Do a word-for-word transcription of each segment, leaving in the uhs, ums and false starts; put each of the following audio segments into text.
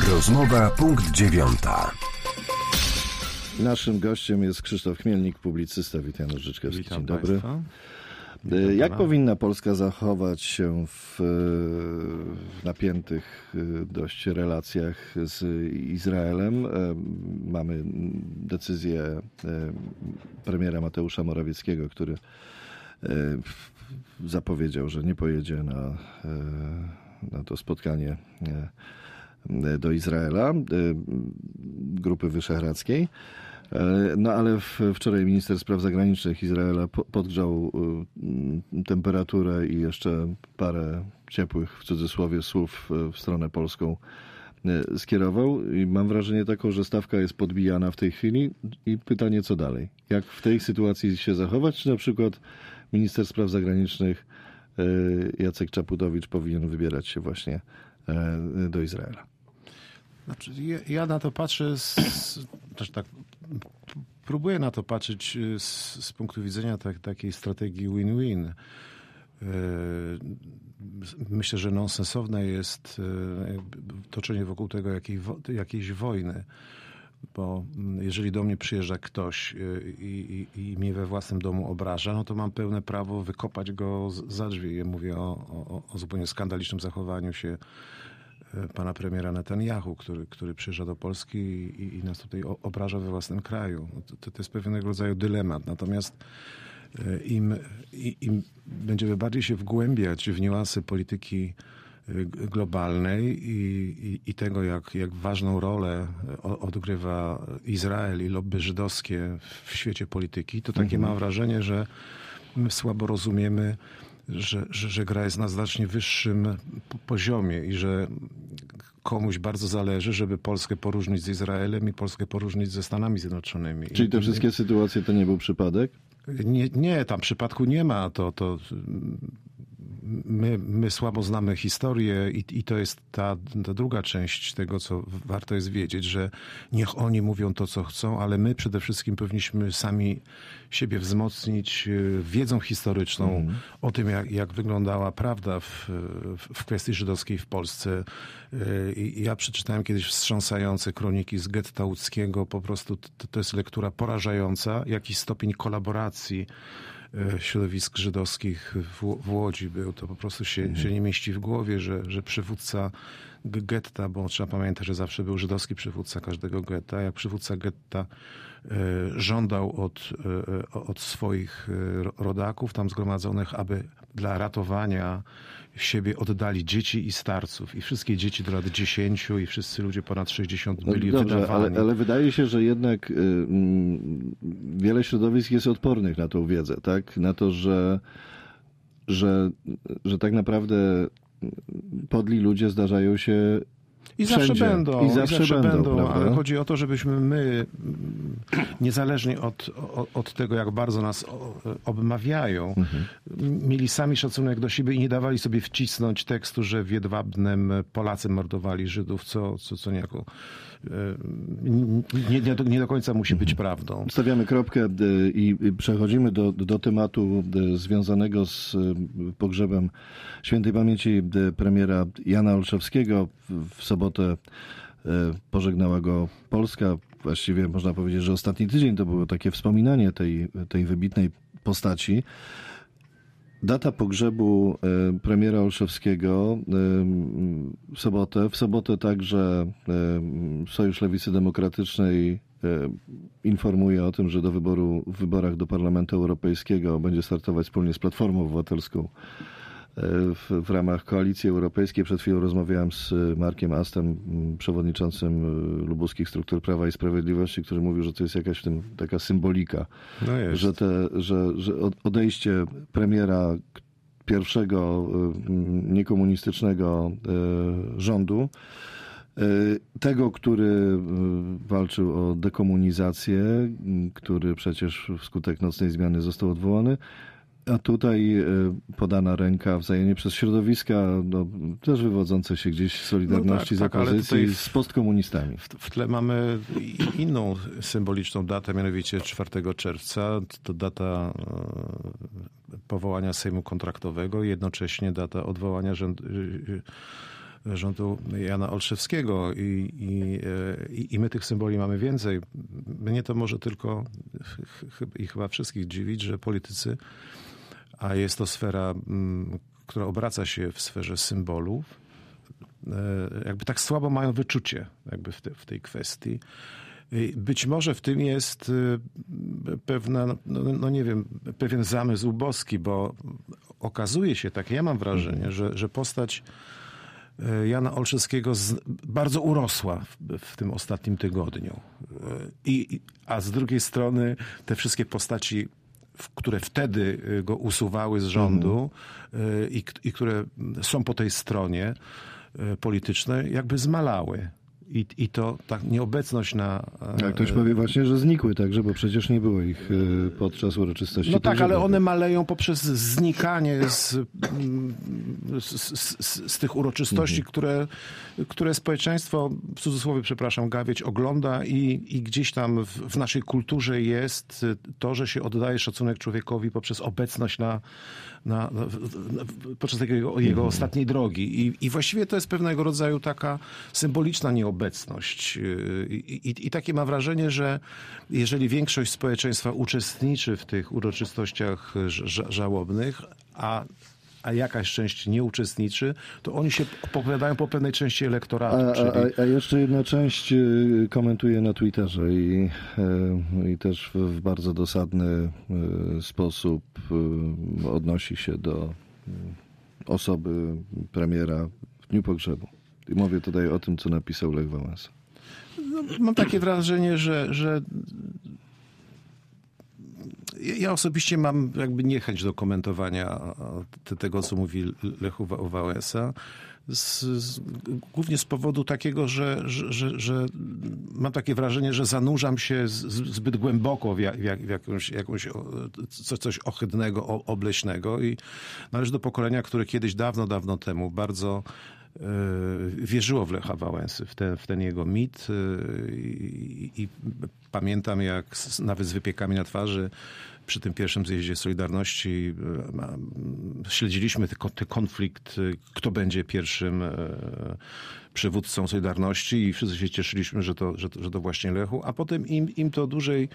Rozmowa punkt dziewiąta. Naszym gościem jest Krzysztof Chmielnik, publicysta. Witam, Janusz Życzkowski. Witam Dzień dobry. Państwa. Jak Witam powinna Polska zachować się w, w napiętych dość relacjach z Izraelem? Mamy decyzję premiera Mateusza Morawieckiego, który zapowiedział, że nie pojedzie na, na to spotkanie do Izraela, Grupy Wyszehradzkiej. No ale wczoraj minister spraw zagranicznych Izraela podgrzał temperaturę i jeszcze parę ciepłych, w cudzysłowie, słów w stronę polską skierował. I mam wrażenie taką, że stawka jest podbijana w tej chwili i pytanie, co dalej? Jak w tej sytuacji się zachować? Czy na przykład minister spraw zagranicznych Jacek Czaputowicz powinien wybierać się właśnie do Izraela? Znaczy, ja, ja na to patrzę, z, znaczy tak, próbuję na to patrzeć z, z punktu widzenia tak, takiej strategii win-win. Myślę, że nonsensowne jest toczenie wokół tego jakiej, jakiejś wojny, bo jeżeli do mnie przyjeżdża ktoś i, i, i mnie we własnym domu obraża, no to mam pełne prawo wykopać go za drzwi. Ja mówię o, o, o zupełnie skandalicznym zachowaniu się pana premiera Netanyahu, który, który przyjeżdża do Polski i, i nas tutaj obraża we własnym kraju. To, to jest pewnego rodzaju dylemat. Natomiast im, im będziemy bardziej się wgłębiać w niuanse polityki globalnej i, i, i tego, jak, jak ważną rolę odgrywa Izrael i lobby żydowskie w świecie polityki, to takie mhm. mam wrażenie, że my słabo rozumiemy, Że, że, że gra jest na znacznie wyższym poziomie i że komuś bardzo zależy, żeby Polskę poróżnić z Izraelem i Polskę poróżnić ze Stanami Zjednoczonymi. Czyli te wszystkie sytuacje to nie był przypadek? Nie, nie tam przypadku nie ma. To, to my, my słabo znamy historię i, i to jest ta, ta druga część tego, co warto jest wiedzieć, że niech oni mówią to, co chcą, ale my przede wszystkim powinniśmy sami siebie wzmocnić wiedzą historyczną mm. o tym, jak, jak wyglądała prawda w, w kwestii żydowskiej w Polsce. I ja przeczytałem kiedyś wstrząsające kroniki z getta łódzkiego. Po prostu to, to jest lektura porażająca, jaki stopień kolaboracji środowisk żydowskich w, w Łodzi był. To po prostu się, mhm. się nie mieści w głowie, że, że przywódca getta, bo trzeba pamiętać, że zawsze był żydowski przywódca każdego getta, jak przywódca getta e, żądał od, e, od swoich rodaków tam zgromadzonych, aby dla ratowania siebie oddali dzieci i starców. I wszystkie dzieci do lat dziesięciu i wszyscy ludzie ponad sześćdziesiąt byli no dobrze, wydawani. Ale, ale wydaje się, że jednak y, y, wiele środowisk jest odpornych na tą wiedzę, tak? Na to, że, że, że tak naprawdę podli ludzie zdarzają się I wszędzie. zawsze będą, I zawsze, i zawsze będą, będą ale chodzi o to, żebyśmy my, niezależnie od, od, od tego, jak bardzo nas obmawiają, mhm. mieli sami szacunek do siebie i nie dawali sobie wcisnąć tekstu, że w Jedwabnem Polacy mordowali Żydów, co, co, co niejako nie, nie, nie do końca musi być mhm. prawdą. Stawiamy kropkę i przechodzimy do, do tematu związanego z pogrzebem świętej pamięci premiera Jana Olszewskiego. W sobotę pożegnała go Polska. Właściwie można powiedzieć, że ostatni tydzień to było takie wspominanie tej, tej wybitnej postaci. Data pogrzebu premiera Olszewskiego w sobotę. W sobotę także Sojusz Lewicy Demokratycznej informuje o tym, że do wyboru w wyborach do Parlamentu Europejskiego będzie startować wspólnie z Platformą Obywatelską w, w ramach Koalicji Europejskiej. Przed chwilą rozmawiałem z Markiem Astem, przewodniczącym lubuskich struktur Prawa i Sprawiedliwości, który mówił, że to jest jakaś w tym taka symbolika, no jest. Że, te, że, że odejście premiera pierwszego niekomunistycznego rządu, tego, który walczył o dekomunizację, który przecież wskutek nocnej zmiany został odwołany, a tutaj podana ręka wzajemnie przez środowiska, no, też wywodzące się gdzieś z Solidarności, no tak, z opozycji, tak, z postkomunistami. W, w tle mamy inną symboliczną datę, mianowicie czwartego czerwca. To data powołania Sejmu Kontraktowego i jednocześnie data odwołania rząd, rządu Jana Olszewskiego i, i, i, i my tych symboli mamy więcej. Mnie to może tylko ch- i chyba wszystkich dziwić, że politycy, a jest to sfera, która obraca się w sferze symbolów, jakby tak słabo mają wyczucie jakby w, te, w tej kwestii. Być może w tym jest pewna, no, no nie wiem, pewien zamysł boski, bo okazuje się, tak ja mam wrażenie, że, że postać Jana Olszewskiego z, bardzo urosła w, w tym ostatnim tygodniu. I, a z drugiej strony te wszystkie postaci, które wtedy go usuwały z rządu mhm. i, i które są po tej stronie politycznej, jakby zmalały. I, I to tak nieobecność na... Jak ktoś powie właśnie, że znikły także, bo przecież nie było ich podczas uroczystości. No tak, ale one maleją poprzez znikanie z, z, z, z tych uroczystości, mhm. które, które społeczeństwo, w cudzysłowie przepraszam, gawieć ogląda i, i gdzieś tam w, w naszej kulturze jest to, że się oddaje szacunek człowiekowi poprzez obecność na, na, na, na podczas tego jego, jego mhm. ostatniej drogi. I, I właściwie to jest pewnego rodzaju taka symboliczna nieobecność. Obecność. I, i, I takie mam wrażenie, że jeżeli większość społeczeństwa uczestniczy w tych uroczystościach ża- żałobnych, a, a jakaś część nie uczestniczy, to oni się opowiadają po pewnej części elektoratu. A, czyli... a, a jeszcze jedna część komentuje na Twitterze i, i też w bardzo dosadny sposób odnosi się do osoby premiera w dniu pogrzebu. I mówię tutaj o tym, co napisał Lech Wałęsa. No, mam takie wrażenie, że, że ja osobiście mam jakby niechęć do komentowania tego, co mówi Lech Wałęsa. Z, z, głównie z powodu takiego, że, że, że, że mam takie wrażenie, że zanurzam się z, zbyt głęboko w, jak, w jakąś, jakąś coś, coś ohydnego, obleśnego i należy do pokolenia, które kiedyś dawno, dawno temu bardzo wierzyło w Lecha Wałęsy, w ten, w ten jego mit i, i pamiętam, jak nawet z wypiekami na twarzy przy tym pierwszym zjeździe Solidarności śledziliśmy ten konflikt, kto będzie pierwszym przywódcą Solidarności i wszyscy się cieszyliśmy, że to, że to, że to właśnie Lechu, a potem im, im to dłużej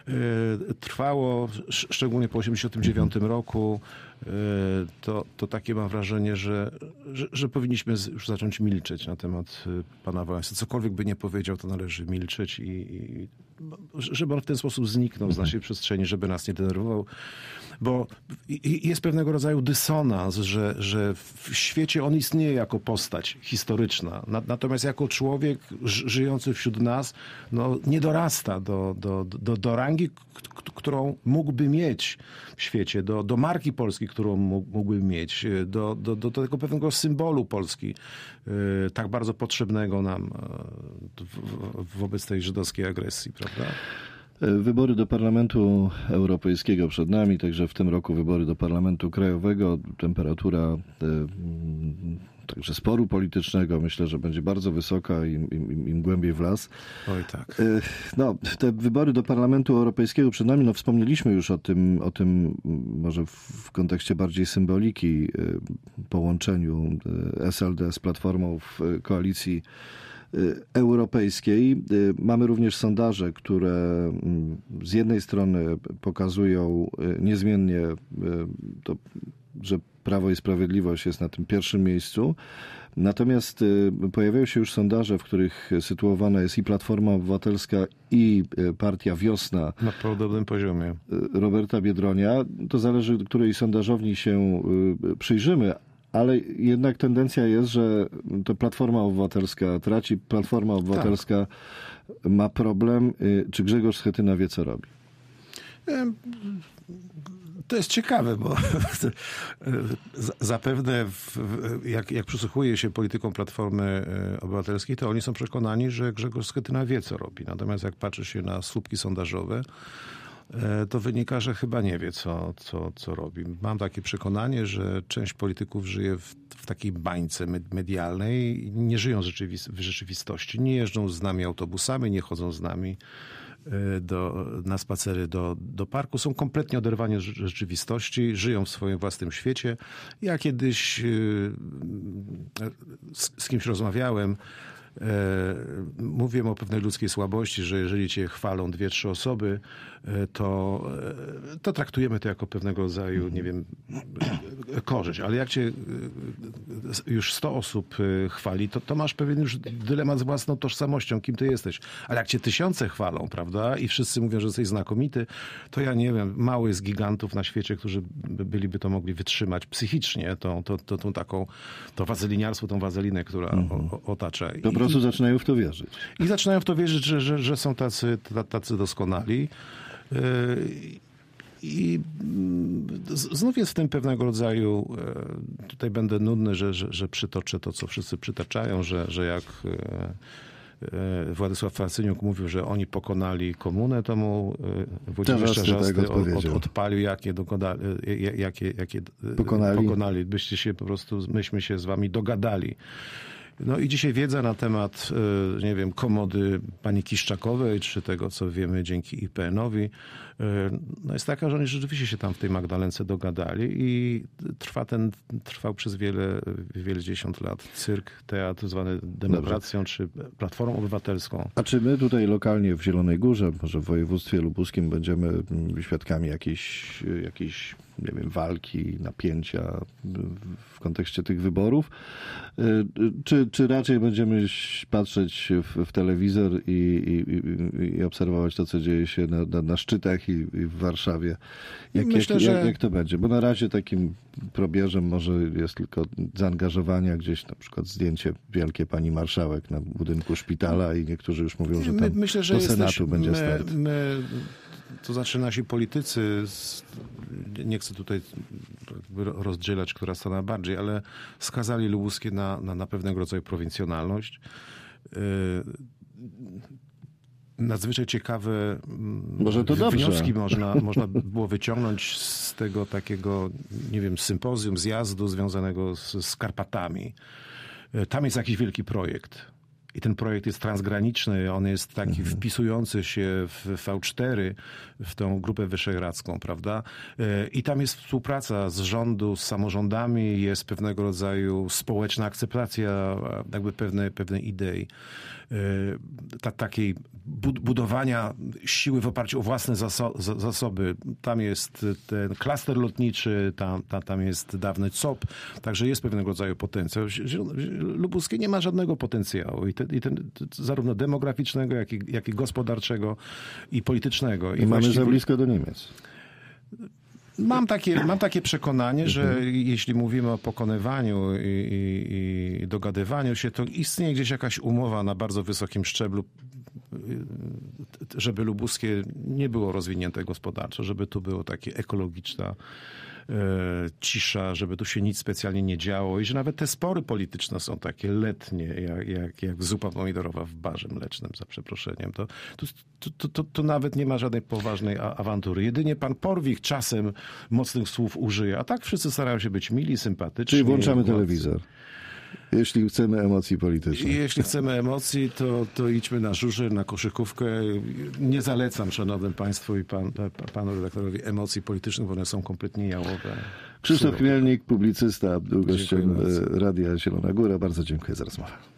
trwało, szczególnie po osiemdziesiątym dziewiątym roku, to, to takie mam wrażenie, że, że, że powinniśmy już zacząć milczeć na temat pana Wałęsy. Cokolwiek by nie powiedział, to należy milczeć i, i żeby on w ten sposób zniknął z naszej przestrzeni, żeby nas nie denerwował. Bo jest pewnego rodzaju dysonans, że, że w świecie on istnieje jako postać historyczna. Natomiast jako człowiek żyjący wśród nas, no, nie dorasta do, do, do, do rangi, którą mógłby mieć w świecie, do, do marki Polski, którą mógłby mieć, do, do, do tego pewnego symbolu Polski, tak bardzo potrzebnego nam wobec tej żydowskiej agresji, prawda? Wybory do Parlamentu Europejskiego przed nami, także w tym roku wybory do Parlamentu Krajowego. Temperatura także sporu politycznego myślę, że będzie bardzo wysoka im, im, im głębiej w las. Oj tak. No, te wybory do Parlamentu Europejskiego przed nami, no wspomnieliśmy już o tym, o tym może w kontekście bardziej symboliki, połączeniu S L D z Platformą w koalicji europejskiej. Mamy również sondaże, które z jednej strony pokazują niezmiennie to, że Prawo i Sprawiedliwość jest na tym pierwszym miejscu. Natomiast pojawiają się już sondaże, w których sytuowana jest i Platforma Obywatelska, i Partia Wiosna. Na podobnym poziomie. Roberta Biedronia. To zależy, której sondażowni się przyjrzymy. Ale jednak tendencja jest, że to Platforma Obywatelska traci. Platforma Obywatelska tak. ma problem. Czy Grzegorz Schetyna wie, co robi? To jest ciekawe, bo zapewne w, jak, jak przysłuchuje się politykom Platformy Obywatelskiej, to oni są przekonani, że Grzegorz Schetyna wie, co robi. Natomiast jak patrzy się na słupki sondażowe, to wynika, że chyba nie wie, co, co, co robi. Mam takie przekonanie, że część polityków żyje w, w takiej bańce medialnej, nie żyją rzeczywist- w rzeczywistości, nie jeżdżą z nami autobusami, nie chodzą z nami do, na spacery do, do parku, są kompletnie oderwani od rzeczywistości, żyją w swoim własnym świecie. Ja kiedyś z, z kimś rozmawiałem, mówiłem o pewnej ludzkiej słabości, że jeżeli cię chwalą dwie, trzy osoby, to, to traktujemy to jako pewnego rodzaju, nie wiem, korzyść. Ale jak cię już sto osób chwali, to, to masz pewien już dylemat z własną tożsamością, kim ty jesteś. Ale jak cię tysiące chwalą, prawda, i wszyscy mówią, że jesteś znakomity, to ja nie wiem, mały z gigantów na świecie, którzy byliby to mogli wytrzymać psychicznie, tą, tą, tą, tą taką, to wazeliniarstwo, tą wazelinę, która mhm. o, otacza. Po prostu zaczynają w to wierzyć. I zaczynają w to wierzyć, że, że, że są tacy, tacy doskonali. I znów jest w tym pewnego rodzaju, tutaj będę nudny, że, że, że przytoczę to, co wszyscy przytaczają, że, że jak Władysław Frasyniuk mówił, że oni pokonali komunę, to mu Włodzimierz Czarzasty od, od, odpalił, jakie, dogodali, jakie, jakie pokonali. pokonali. Byście się po prostu, myśmy się z wami dogadali. No i dzisiaj wiedza na temat, nie wiem, komody pani Kiszczakowej, czy tego, co wiemy dzięki I P N-owi, no jest taka, że oni rzeczywiście się tam w tej Magdalence dogadali i trwa ten, trwał przez wiele, wiele dziesiąt lat cyrk, teatr zwany demokracją, Dobrze. czy Platformą Obywatelską. A czy my tutaj lokalnie w Zielonej Górze, może w województwie lubuskim będziemy świadkami jakiejś, jakiejś nie wiem, walki, napięcia w kontekście tych wyborów? Czy, czy raczej będziemy patrzeć w, w telewizor i, i, i obserwować to, co dzieje się na, na, na szczytach i, i w Warszawie? Jak, Myślę, jak, że... jak, jak to będzie? Bo na razie takim probierzem może jest tylko zaangażowania, gdzieś na przykład zdjęcie wielkie pani marszałek na budynku szpitala i niektórzy już mówią, że tam My, myślę, że do Senatu jesteś, będzie my, start. My, to znaczy nasi politycy, nie chcę tutaj rozdzielać, która strona bardziej, ale skazali lubuskie na, na, na pewnego rodzaju prowincjonalność. Nadzwyczaj ciekawe Może to wnioski dobrze. można, można było wyciągnąć z tego takiego, nie wiem, sympozjum, zjazdu związanego z, z Karpatami. Tam jest jakiś wielki projekt. I ten projekt jest transgraniczny, on jest taki mhm. wpisujący się w V cztery, w tą Grupę Wyszehradzką, prawda? I tam jest współpraca z rządu, z samorządami, jest pewnego rodzaju społeczna akceptacja jakby pewnej, pewnej idei. Ta, takiej budowania siły w oparciu o własne zaso- zasoby. Tam jest ten klaster lotniczy, tam, tam, tam jest dawny C O P, także jest pewnego rodzaju potencjał. Lubuskie nie ma żadnego potencjału i, te, i ten, zarówno demograficznego, jak i, jak i gospodarczego i politycznego. I, I mamy właściwie... za blisko do Niemiec. Mam takie, mam takie przekonanie, że mhm. jeśli mówimy o pokonywaniu i, i, i dogadywaniu się, to istnieje gdzieś jakaś umowa na bardzo wysokim szczeblu, żeby lubuskie nie było rozwinięte gospodarczo, żeby tu było takie ekologiczna e, cisza, żeby tu się nic specjalnie nie działo i że nawet te spory polityczne są takie letnie, jak, jak, jak zupa pomidorowa w barze mlecznym, za przeproszeniem. To, to, to, to, to nawet nie ma żadnej poważnej a, awantury. Jedynie pan Porwich czasem mocnych słów użyje, a tak wszyscy starają się być mili, sympatyczni. Czyli włączamy telewizor. Jeśli chcemy emocji politycznych. Jeśli chcemy emocji, to, to idźmy na żużel, na koszykówkę. Nie zalecam, szanownym państwu i pan, panu redaktorowi, emocji politycznych, bo one są kompletnie jałowe. Krzysztof Chmielnik, publicysta, był gościem Radia Zielona Góra. Bardzo dziękuję za rozmowę.